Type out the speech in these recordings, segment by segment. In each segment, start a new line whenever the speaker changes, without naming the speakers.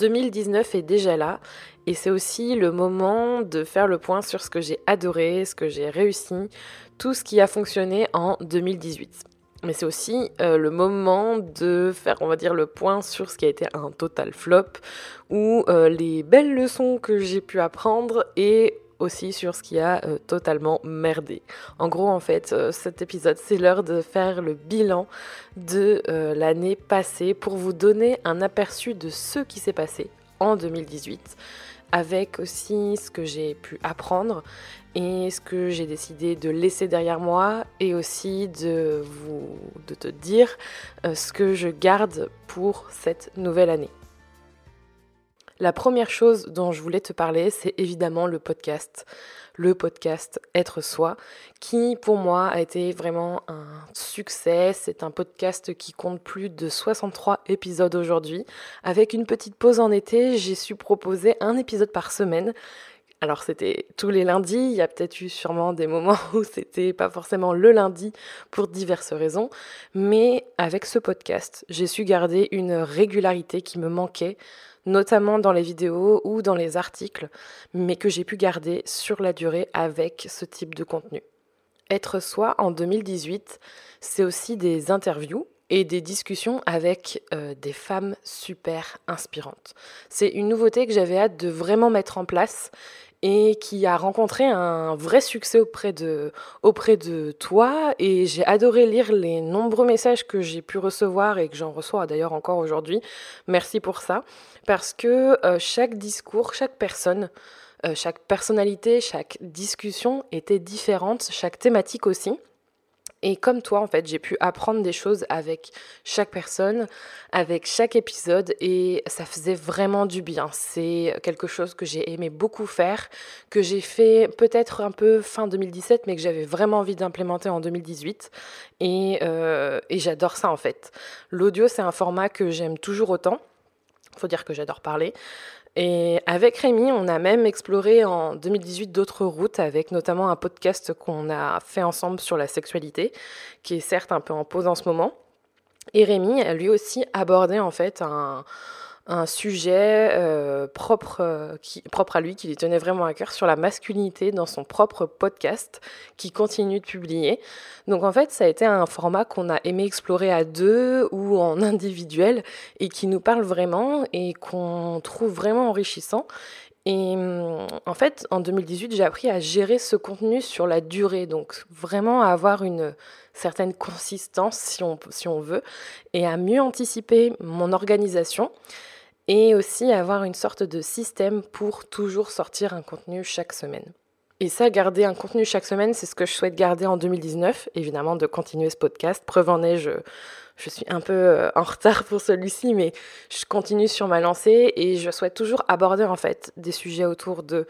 2019 est déjà là et c'est aussi le moment de faire le point sur ce que j'ai adoré, ce que j'ai réussi, tout ce qui a fonctionné en 2018. Mais c'est aussi le moment de faire, on va dire, le point sur ce qui a été un total flop ou les belles leçons que j'ai pu apprendre et aussi sur ce qui a totalement merdé. En gros, en fait, cet épisode, c'est l'heure de faire le bilan de l'année passée pour vous donner un aperçu de ce qui s'est passé en 2018, avec aussi ce que j'ai pu apprendre et ce que j'ai décidé de laisser derrière moi et aussi de te dire ce que je garde pour cette nouvelle année. La première chose dont je voulais te parler, c'est évidemment le podcast Être Soi, qui pour moi a été vraiment un succès. C'est un podcast qui compte plus de 63 épisodes aujourd'hui. Avec une petite pause en été, j'ai su proposer un épisode par semaine. Alors c'était tous les lundis, il y a peut-être eu sûrement des moments où c'était pas forcément le lundi pour diverses raisons, mais avec ce podcast, j'ai su garder une régularité qui me manquait, notamment dans les vidéos ou dans les articles, mais que j'ai pu garder sur la durée avec ce type de contenu. Être soi en 2018, c'est aussi des interviews et des discussions avec des femmes super inspirantes. C'est une nouveauté que j'avais hâte de vraiment mettre en place et qui a rencontré un vrai succès auprès de toi. Et j'ai adoré lire les nombreux messages que j'ai pu recevoir et que j'en reçois d'ailleurs encore aujourd'hui. Merci pour ça. Parce que chaque discours, chaque personne, chaque personnalité, chaque discussion était différente, chaque thématique aussi. Et comme toi, en fait, j'ai pu apprendre des choses avec chaque personne, avec chaque épisode, et ça faisait vraiment du bien. C'est quelque chose que j'ai aimé beaucoup faire, que j'ai fait peut-être un peu fin 2017, mais que j'avais vraiment envie d'implémenter en 2018. Et j'adore ça, en fait. L'audio, c'est un format que j'aime toujours autant. Faut dire que j'adore parler. Et avec Rémi, on a même exploré en 2018 d'autres routes, avec notamment un podcast qu'on a fait ensemble sur la sexualité, qui est certes un peu en pause en ce moment. Et Rémi a lui aussi abordé en fait un sujet propre à lui, qui lui tenait vraiment à cœur, sur la masculinité dans son propre podcast, qui continue de publier. Donc en fait, ça a été un format qu'on a aimé explorer à deux ou en individuel, et qui nous parle vraiment et qu'on trouve vraiment enrichissant. Et en fait, en 2018, j'ai appris à gérer ce contenu sur la durée, donc vraiment à avoir une certaine consistance si on veut, et à mieux anticiper mon organisation, et aussi avoir une sorte de système pour toujours sortir un contenu chaque semaine. Et ça, garder un contenu chaque semaine, c'est ce que je souhaite garder en 2019, évidemment, de continuer ce podcast. Preuve en est, je suis un peu en retard pour celui-ci, mais je continue sur ma lancée et je souhaite toujours aborder en fait des sujets autour de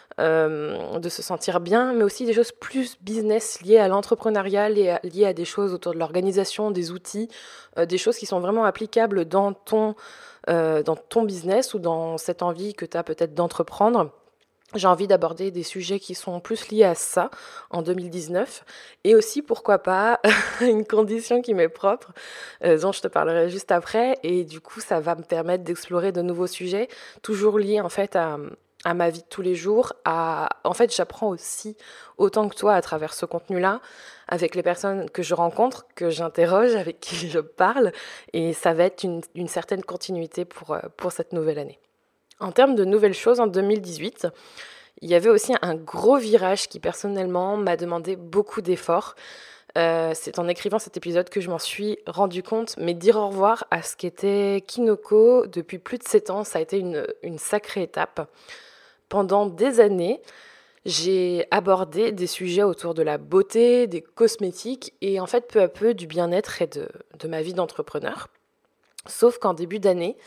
se sentir bien, mais aussi des choses plus business liées à l'entrepreneuriat, liées à des choses autour de l'organisation, des outils, des choses qui sont vraiment applicables dans ton business ou dans cette envie que tu as peut-être d'entreprendre. J'ai envie d'aborder des sujets qui sont plus liés à ça en 2019, et aussi, pourquoi pas, une condition qui m'est propre, dont je te parlerai juste après, et du coup ça va me permettre d'explorer de nouveaux sujets, toujours liés en fait à ma vie de tous les jours. En fait, j'apprends aussi autant que toi à travers ce contenu-là, avec les personnes que je rencontre, que j'interroge, avec qui je parle, et ça va être une certaine continuité pour cette nouvelle année. En termes de nouvelles choses en 2018, il y avait aussi un gros virage qui personnellement m'a demandé beaucoup d'efforts. C'est en écrivant cet épisode que je m'en suis rendu compte, mais dire au revoir à ce qu'était Kinoko depuis plus de 7 ans, ça a été une sacrée étape. Pendant des années, j'ai abordé des sujets autour de la beauté, des cosmétiques et en fait peu à peu du bien-être et de ma vie d'entrepreneur. Sauf qu'en début d'année,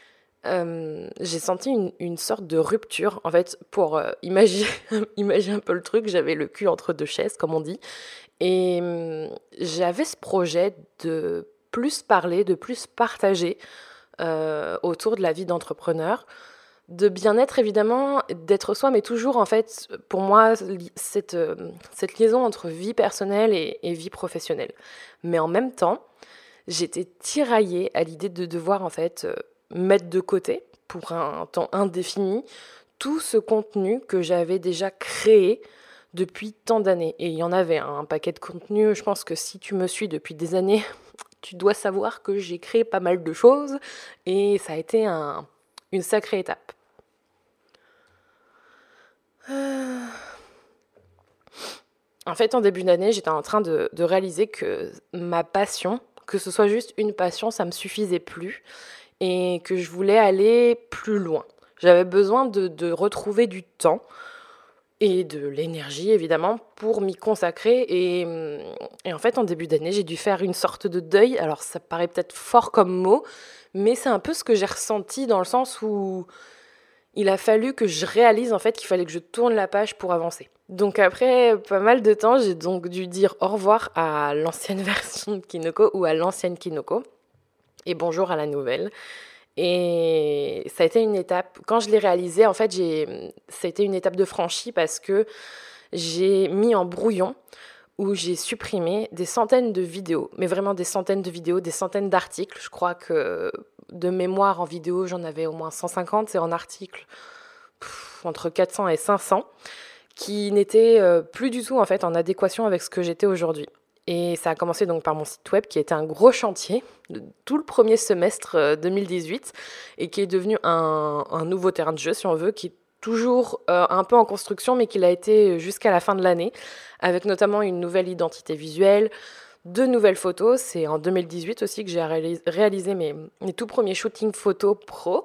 j'ai senti une sorte de rupture. En fait, pour imaginer un peu le truc, j'avais le cul entre deux chaises, comme on dit. Et j'avais ce projet de plus parler, de plus partager autour de la vie d'entrepreneur, de bien-être évidemment, d'être soi, mais toujours en fait, pour moi, cette liaison entre vie personnelle et vie professionnelle. Mais en même temps, j'étais tiraillée à l'idée de devoir en fait mettre de côté pour un temps indéfini tout ce contenu que j'avais déjà créé depuis tant d'années. Et il y en avait un paquet de contenu. Je pense que si tu me suis depuis des années, tu dois savoir que j'ai créé pas mal de choses et ça a été une sacrée étape. En fait, en début d'année, j'étais en train de réaliser que ma passion, que ce soit juste une passion, ça me suffisait plus et que je voulais aller plus loin. J'avais besoin de retrouver du temps et de l'énergie, évidemment, pour m'y consacrer. Et en fait, en début d'année, j'ai dû faire une sorte de deuil. Alors, ça paraît peut-être fort comme mot, mais c'est un peu ce que j'ai ressenti dans le sens où il a fallu que je réalise en fait qu'il fallait que je tourne la page pour avancer. Donc après pas mal de temps, j'ai donc dû dire au revoir à l'ancienne version de Kinoko ou à l'ancienne Kinoko et bonjour à la nouvelle. Et ça a été une étape, quand je l'ai réalisé, en fait, ça a été une étape de franchie parce que j'ai mis en brouillon où j'ai supprimé des centaines de vidéos, mais vraiment des centaines de vidéos, des centaines d'articles. Je crois que de mémoire en vidéo, j'en avais au moins 150 et en articles entre 400 et 500 qui n'étaient plus du tout en fait en adéquation avec ce que j'étais aujourd'hui. Et ça a commencé donc par mon site web qui était un gros chantier de tout le premier semestre 2018 et qui est devenu un nouveau terrain de jeu si on veut, qui est toujours un peu en construction mais qui l'a été jusqu'à la fin de l'année avec notamment une nouvelle identité visuelle, de nouvelles photos. C'est en 2018 aussi que j'ai réalisé mes tout premiers shootings photos pro.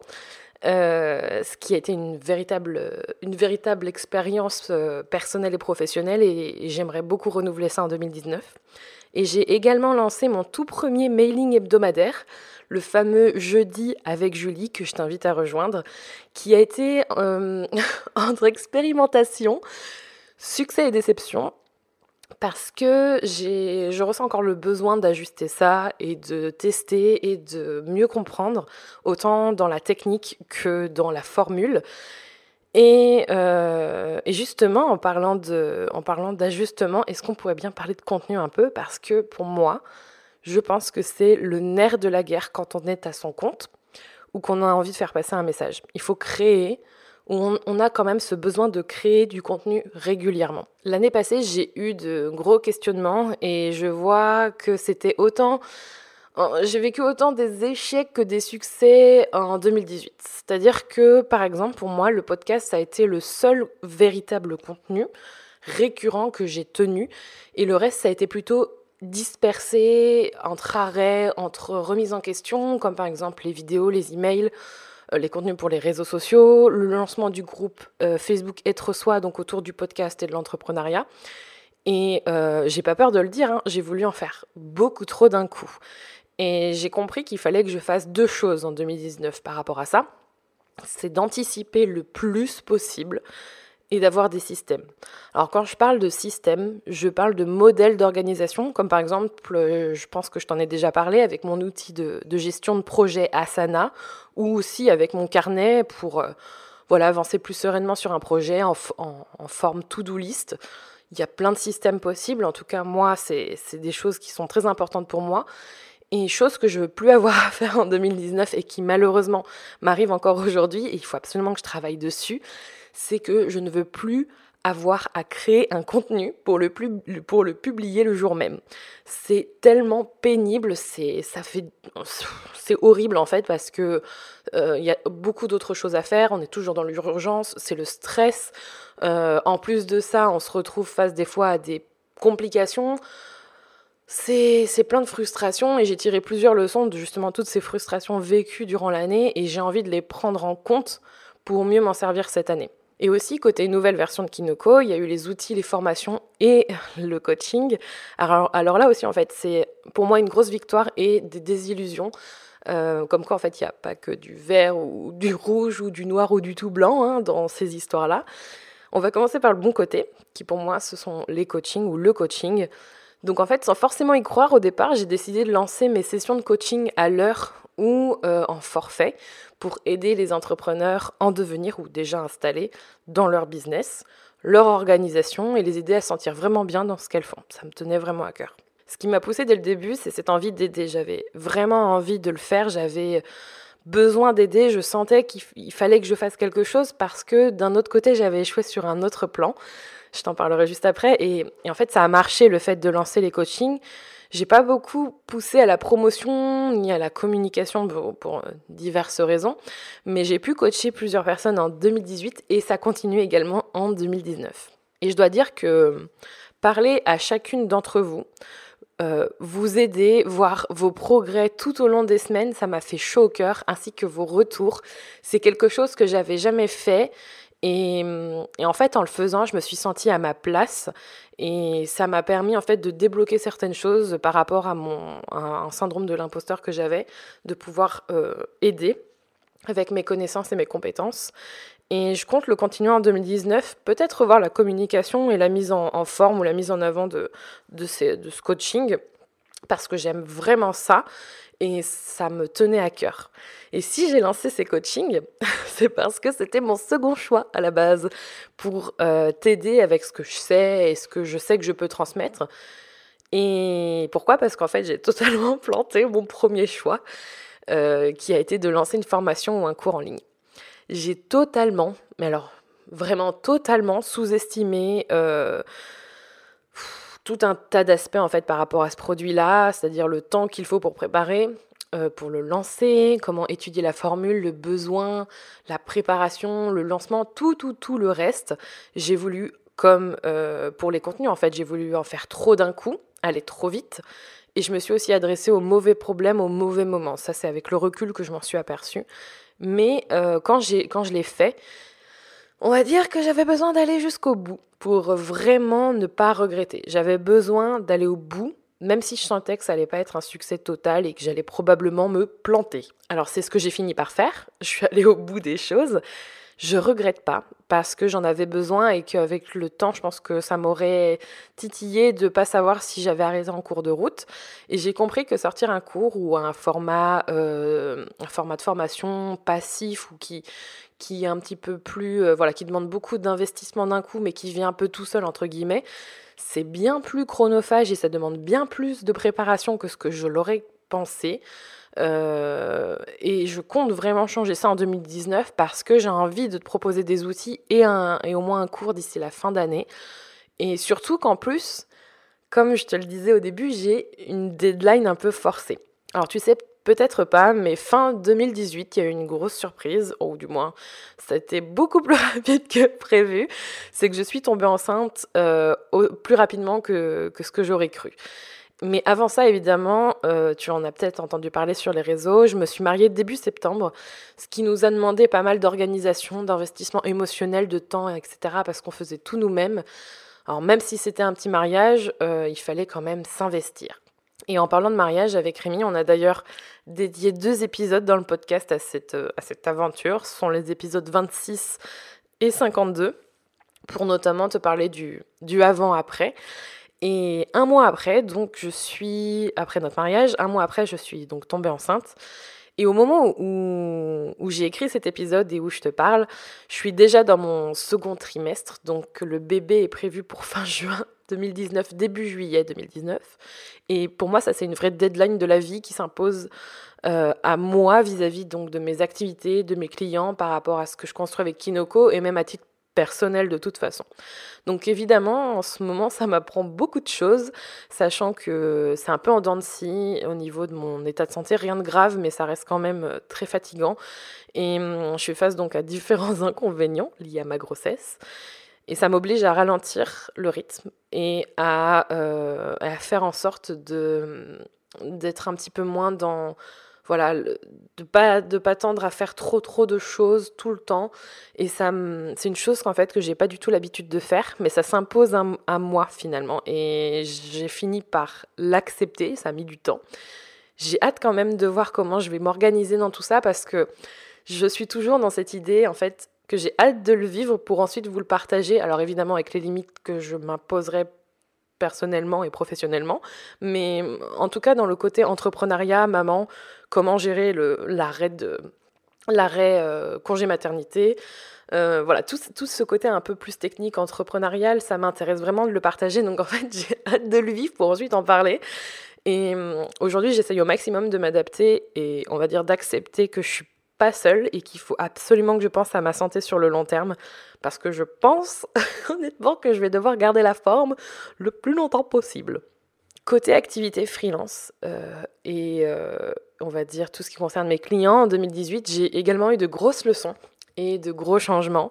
Ce qui a été une véritable expérience personnelle et professionnelle et j'aimerais beaucoup renouveler ça en 2019. Et j'ai également lancé mon tout premier mailing hebdomadaire, le fameux Jeudi avec Julie, que je t'invite à rejoindre, qui a été entre expérimentation, succès et déception, parce que je ressens encore le besoin d'ajuster ça et de tester et de mieux comprendre, autant dans la technique que dans la formule. Et justement, en parlant d'ajustement, est-ce qu'on pourrait bien parler de contenu un peu? Parce que pour moi, je pense que c'est le nerf de la guerre quand on est à son compte ou qu'on a envie de faire passer un message. Il faut créer, on a quand même ce besoin de créer du contenu régulièrement. L'année passée, j'ai eu de gros questionnements et je vois que j'ai vécu autant des échecs que des succès en 2018. C'est-à-dire que, par exemple, pour moi, le podcast, ça a été le seul véritable contenu récurrent que j'ai tenu et le reste, ça a été plutôt dispersé entre arrêts, entre remises en question, comme par exemple les vidéos, les emails, les contenus pour les réseaux sociaux, le lancement du groupe Facebook Être Soi, donc autour du podcast et de l'entrepreneuriat. Et j'ai pas peur de le dire, j'ai voulu en faire beaucoup trop d'un coup. Et j'ai compris qu'il fallait que je fasse 2 choses en 2019 par rapport à ça. C'est d'anticiper le plus possible et d'avoir des systèmes. Alors quand je parle de système, je parle de modèles d'organisation, comme par exemple, je pense que je t'en ai déjà parlé, avec mon outil de gestion de projet Asana, ou aussi avec mon carnet pour avancer plus sereinement sur un projet en forme to-do list. Il y a plein de systèmes possibles, en tout cas moi, c'est des choses qui sont très importantes pour moi. Et chose que je veux plus avoir à faire en 2019 et qui malheureusement m'arrive encore aujourd'hui, et il faut absolument que je travaille dessus, c'est que je ne veux plus avoir à créer un contenu pour le publier le jour même. C'est tellement pénible, c'est horrible en fait parce que y a beaucoup d'autres choses à faire, on est toujours dans l'urgence, c'est le stress. En plus de ça, on se retrouve face des fois à des complications. C'est plein de frustrations et j'ai tiré plusieurs leçons de justement toutes ces frustrations vécues durant l'année et j'ai envie de les prendre en compte pour mieux m'en servir cette année. Et aussi, côté nouvelle version de Kinoko, il y a eu les outils, les formations et le coaching. Alors là aussi, en fait, c'est pour moi une grosse victoire et des désillusions. Comme quoi, en fait, il n'y a pas que du vert ou du rouge ou du noir ou du tout blanc dans ces histoires-là. On va commencer par le bon côté, qui pour moi, ce sont les coachings ou le coaching. Donc en fait, sans forcément y croire au départ, j'ai décidé de lancer mes sessions de coaching à l'heure ou en forfait pour aider les entrepreneurs en devenir ou déjà installés dans leur business, leur organisation et les aider à se sentir vraiment bien dans ce qu'elles font. Ça me tenait vraiment à cœur. Ce qui m'a poussée dès le début, c'est cette envie d'aider. J'avais vraiment envie de le faire. J'avais besoin d'aider, je sentais qu'il fallait que je fasse quelque chose parce que d'un autre côté, j'avais échoué sur un autre plan. Je t'en parlerai juste après. Et en fait, ça a marché, le fait de lancer les coachings. J'ai pas beaucoup poussé à la promotion ni à la communication pour diverses raisons, mais j'ai pu coacher plusieurs personnes en 2018 et ça continue également en 2019. Et je dois dire que parler à chacune d'entre vous, vous aider, voir vos progrès tout au long des semaines, ça m'a fait chaud au cœur, ainsi que vos retours. C'est quelque chose que j'avais jamais fait. Et en fait, en le faisant, je me suis sentie à ma place et ça m'a permis en fait de débloquer certaines choses par rapport à un syndrome de l'imposteur que j'avais, de pouvoir aider avec mes connaissances et mes compétences. Et je compte le continuer en 2019, peut-être revoir la communication et la mise en forme ou la mise en avant de ce coaching, parce que j'aime vraiment ça et ça me tenait à cœur. Et si j'ai lancé ces coachings, c'est parce que c'était mon second choix à la base pour t'aider avec ce que je sais et ce que je sais que je peux transmettre. Et pourquoi ? Parce qu'en fait, j'ai totalement planté mon premier choix, qui a été de lancer une formation ou un cours en ligne. J'ai totalement, mais alors vraiment totalement sous-estimé tout un tas d'aspects en fait par rapport à ce produit-là, c'est-à-dire le temps qu'il faut pour préparer, pour le lancer, comment étudier la formule, le besoin, la préparation, le lancement, tout le reste. J'ai voulu, comme pour les contenus en fait, j'ai voulu en faire trop d'un coup, aller trop vite. Et je me suis aussi adressée aux mauvais problèmes, aux mauvais moments. Ça, c'est avec le recul que je m'en suis aperçue. Mais quand je l'ai fait, on va dire que j'avais besoin d'aller jusqu'au bout pour vraiment ne pas regretter. J'avais besoin d'aller au bout, même si je sentais que ça allait pas être un succès total et que j'allais probablement me planter. Alors c'est ce que j'ai fini par faire. Je suis allée au bout des choses. Je regrette pas parce que j'en avais besoin et qu'avec le temps, je pense que ça m'aurait titillé de pas savoir si j'avais arrêté en cours de route. Et j'ai compris que sortir un cours ou un format de formation passif ou qui est un petit peu plus, qui demande beaucoup d'investissement d'un coup, mais qui vient un peu tout seul, entre guillemets, c'est bien plus chronophage et ça demande bien plus de préparation que ce que je l'aurais pensé. Et je compte vraiment changer ça en 2019 parce que j'ai envie de te proposer des outils et au moins un cours d'ici la fin d'année. Et surtout qu'en plus, comme je te le disais au début, j'ai une deadline un peu forcée. Alors tu sais peut-être pas, mais fin 2018, il y a eu une grosse surprise, ou du moins, ça a été beaucoup plus rapide que prévu. C'est que je suis tombée enceinte plus rapidement que ce que j'aurais cru. Mais avant ça, évidemment, tu en as peut-être entendu parler sur les réseaux, je me suis mariée début septembre, ce qui nous a demandé pas mal d'organisation, d'investissement émotionnel, de temps, etc., parce qu'on faisait tout nous-mêmes. Alors même si c'était un petit mariage, il fallait quand même s'investir. Et en parlant de mariage avec Rémi, on a d'ailleurs dédié 2 épisodes dans le podcast à cette aventure. Ce sont les épisodes 26 et 52, pour notamment te parler du avant-après. Et un mois après, après notre mariage, je suis donc tombée enceinte. Et au moment où j'ai écrit cet épisode et où je te parle, je suis déjà dans mon second trimestre, donc le bébé est prévu pour fin juin 2019, début juillet 2019. Et pour moi, ça c'est une vraie deadline de la vie qui s'impose à moi vis-à-vis donc de mes activités, de mes clients, par rapport à ce que je construis avec Kinoko et même à titre personnel de toute façon. Donc évidemment, en ce moment, ça m'apprend beaucoup de choses, sachant que c'est un peu en dents de scie au niveau de mon état de santé, rien de grave, mais ça reste quand même très fatigant. Et je fais face donc à différents inconvénients liés à ma grossesse. Et ça m'oblige à ralentir le rythme et à faire en sorte d'être un petit peu moins dans... Voilà, de pas tendre à faire trop de choses tout le temps. Et c'est une chose qu'en fait que j'ai pas du tout l'habitude de faire, mais ça s'impose à moi finalement. Et j'ai fini par l'accepter, ça a mis du temps. J'ai hâte quand même de voir comment je vais m'organiser dans tout ça parce que je suis toujours dans cette idée en fait que j'ai hâte de le vivre pour ensuite vous le partager. Alors évidemment avec les limites que je m'imposerai personnellement et professionnellement, mais en tout cas dans le côté entrepreneuriat, maman, comment gérer l'arrêt congé maternité, tout ce côté un peu plus technique, entrepreneurial, ça m'intéresse vraiment de le partager, donc en fait j'ai hâte de le vivre pour ensuite en parler. Et aujourd'hui j'essaye au maximum de m'adapter et on va dire d'accepter que je suis pas seule et qu'il faut absolument que je pense à ma santé sur le long terme parce que je pense honnêtement que je vais devoir garder la forme le plus longtemps possible. Côté activité freelance on va dire tout ce qui concerne mes clients, en 2018, j'ai également eu de grosses leçons et de gros changements.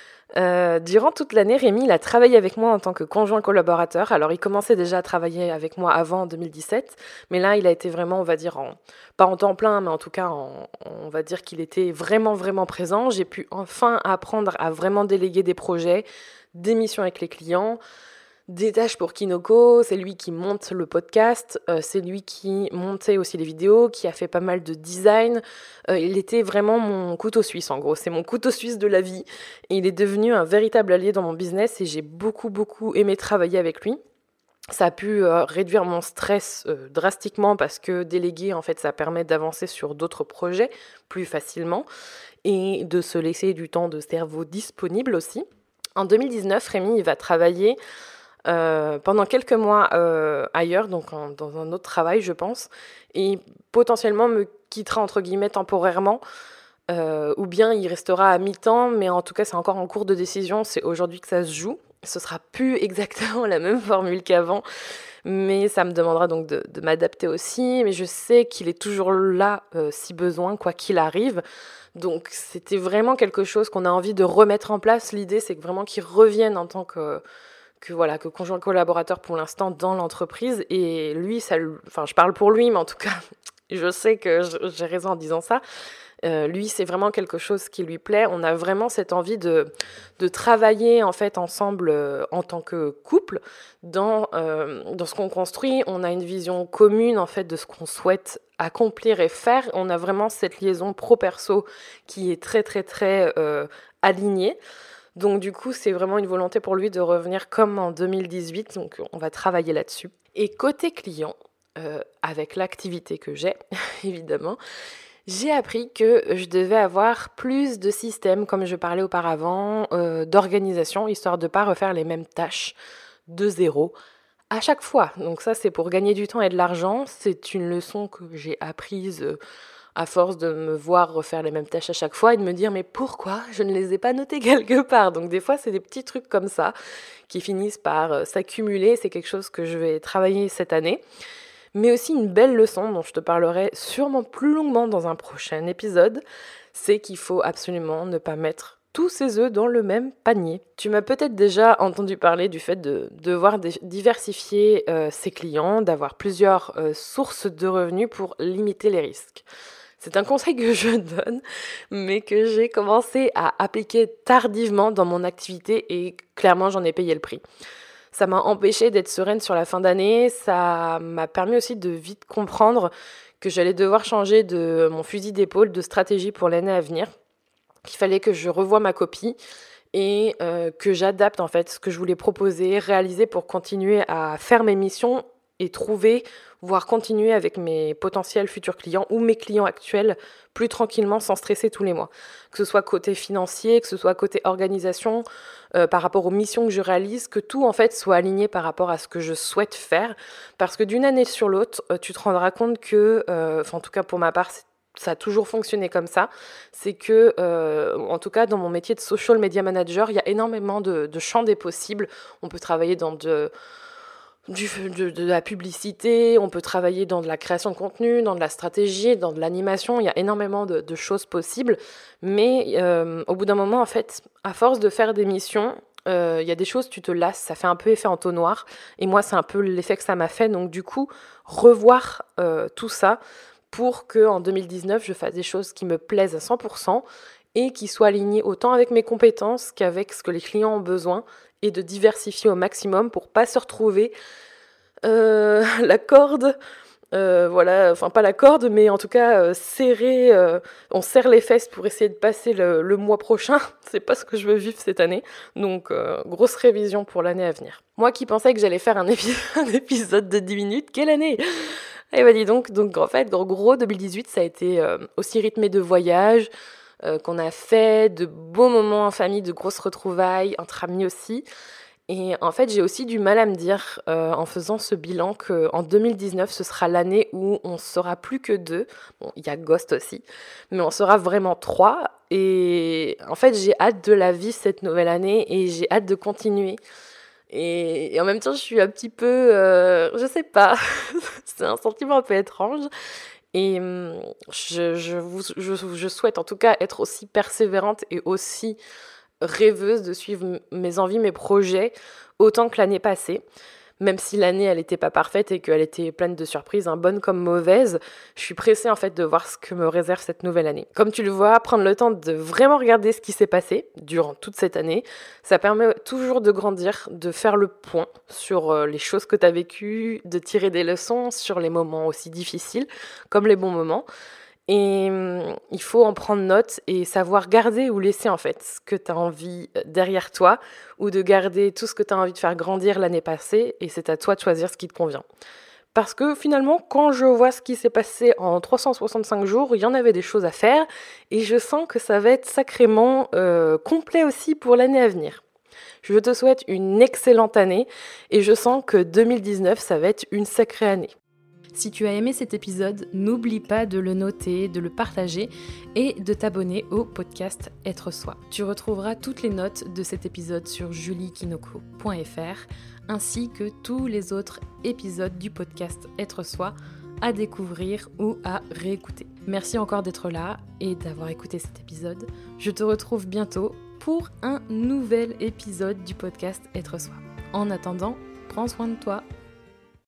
Durant toute l'année, Rémi, il a travaillé avec moi en tant que conjoint collaborateur. Alors, il commençait déjà à travailler avec moi avant en 2017, mais là, il a été vraiment, on va dire, pas en temps plein, mais en tout cas, on va dire qu'il était vraiment, vraiment présent. J'ai pu enfin apprendre à vraiment déléguer des projets, des missions avec les clients, des tâches pour Kinoko. C'est lui qui monte le podcast, c'est lui qui montait aussi les vidéos, qui a fait pas mal de design. Il était vraiment mon couteau suisse en gros, c'est mon couteau suisse de la vie. Et il est devenu un véritable allié dans mon business et j'ai beaucoup beaucoup aimé travailler avec lui. Ça a pu réduire mon stress drastiquement parce que déléguer, en fait, ça permet d'avancer sur d'autres projets plus facilement et de se laisser du temps de cerveau disponible aussi. En 2019, Rémi, il va travailler pendant quelques mois ailleurs, donc dans un autre travail, je pense, et potentiellement me quittera entre guillemets temporairement, ou bien il restera à mi-temps, mais en tout cas c'est encore en cours de décision, c'est aujourd'hui que ça se joue. Ce sera plus exactement la même formule qu'avant, mais ça me demandera donc de m'adapter aussi, mais je sais qu'il est toujours là si besoin, quoi qu'il arrive. Donc c'était vraiment quelque chose qu'on a envie de remettre en place. L'idée c'est que vraiment qu'il revienne en tant que conjoint collaborateur pour l'instant dans l'entreprise. Et lui, je parle pour lui, mais en tout cas, je sais que j'ai raison en disant ça. Lui, c'est vraiment quelque chose qui lui plaît. On a vraiment cette envie de travailler en fait ensemble en tant que couple dans ce qu'on construit. On a une vision commune en fait de ce qu'on souhaite accomplir et faire. On a vraiment cette liaison pro-perso qui est très très très alignée. Donc du coup, c'est vraiment une volonté pour lui de revenir comme en 2018, donc on va travailler là-dessus. Et côté client, avec l'activité que j'ai, évidemment, j'ai appris que je devais avoir plus de systèmes, comme je parlais auparavant, d'organisation, histoire de ne pas refaire les mêmes tâches de zéro à chaque fois. Donc ça, c'est pour gagner du temps et de l'argent. C'est une leçon que j'ai apprise à force de me voir refaire les mêmes tâches à chaque fois et de me dire mais pourquoi je ne les ai pas notées quelque part. Donc des fois c'est des petits trucs comme ça qui finissent par s'accumuler. C'est quelque chose que je vais travailler cette année, mais aussi une belle leçon dont je te parlerai sûrement plus longuement dans un prochain épisode, c'est qu'il faut absolument ne pas mettre tous ses œufs dans le même panier. Tu m'as peut-être déjà entendu parler du fait de devoir diversifier ses clients, d'avoir plusieurs sources de revenus pour limiter les risques. C'est un conseil que je donne, mais que j'ai commencé à appliquer tardivement dans mon activité et clairement j'en ai payé le prix. Ça m'a empêchée d'être sereine sur la fin d'année, ça m'a permis aussi de vite comprendre que j'allais devoir changer de mon fusil d'épaule de stratégie pour l'année à venir, qu'il fallait que je revoie ma copie et que j'adapte en fait ce que je voulais proposer, réaliser pour continuer à faire mes missions et trouver, voire continuer avec mes potentiels futurs clients ou mes clients actuels plus tranquillement sans stresser tous les mois. Que ce soit côté financier, que ce soit côté organisation, par rapport aux missions que je réalise, que tout en fait soit aligné par rapport à ce que je souhaite faire. Parce que d'une année sur l'autre, tu te rendras compte que, en tout cas pour ma part, ça a toujours fonctionné comme ça, c'est que, en tout cas dans mon métier de social media manager, il y a énormément de champs des possibles. On peut travailler dans de la publicité, on peut travailler dans de la création de contenu, dans de la stratégie, dans de l'animation, il y a énormément de choses possibles, mais au bout d'un moment, en fait, à force de faire des missions, il y a des choses, tu te lasses, ça fait un peu effet entonnoir, et moi, c'est un peu l'effet que ça m'a fait, donc du coup, revoir tout ça pour qu'en 2019, je fasse des choses qui me plaisent à 100%, et qui soient alignées autant avec mes compétences qu'avec ce que les clients ont besoin, et de diversifier au maximum pour pas se retrouver la corde, enfin pas la corde, mais en tout cas serré, on serre les fesses pour essayer de passer le mois prochain. C'est pas ce que je veux vivre cette année, donc grosse révision pour l'année à venir. Moi qui pensais que j'allais faire un épisode de 10 minutes, quelle année! Et bah dis donc en fait, en gros 2018 ça a été aussi rythmé de voyages, qu'on a fait, de beaux moments en famille, de grosses retrouvailles, entre amis aussi. Et en fait, j'ai aussi du mal à me dire, en faisant ce bilan, qu'en 2019, ce sera l'année où on sera plus que 2. Bon, il y a Ghost aussi, mais on sera vraiment 3. Et en fait, j'ai hâte de la vivre cette nouvelle année et j'ai hâte de continuer. Et en même temps, je suis un petit peu, je sais pas, c'est un sentiment un peu étrange. Et je souhaite en tout cas être aussi persévérante et aussi rêveuse de suivre mes envies, mes projets, autant que l'année passée. Même si l'année, elle n'était pas parfaite et qu'elle était pleine de surprises, bonnes comme mauvaises, je suis pressée en fait de voir ce que me réserve cette nouvelle année. Comme tu le vois, prendre le temps de vraiment regarder ce qui s'est passé durant toute cette année, ça permet toujours de grandir, de faire le point sur les choses que tu as vécues, de tirer des leçons sur les moments aussi difficiles, comme les bons moments. Et il faut en prendre note et savoir garder ou laisser en fait ce que tu as envie derrière toi ou de garder tout ce que tu as envie de faire grandir l'année passée et c'est à toi de choisir ce qui te convient. Parce que finalement, quand je vois ce qui s'est passé en 365 jours, il y en avait des choses à faire et je sens que ça va être sacrément complet aussi pour l'année à venir. Je te souhaite une excellente année et je sens que 2019, ça va être une sacrée année.
Si tu as aimé cet épisode, n'oublie pas de le noter, de le partager et de t'abonner au podcast Être Soi. Tu retrouveras toutes les notes de cet épisode sur juliekinoko.fr ainsi que tous les autres épisodes du podcast Être Soi à découvrir ou à réécouter. Merci encore d'être là et d'avoir écouté cet épisode. Je te retrouve bientôt pour un nouvel épisode du podcast Être Soi. En attendant, prends soin de toi.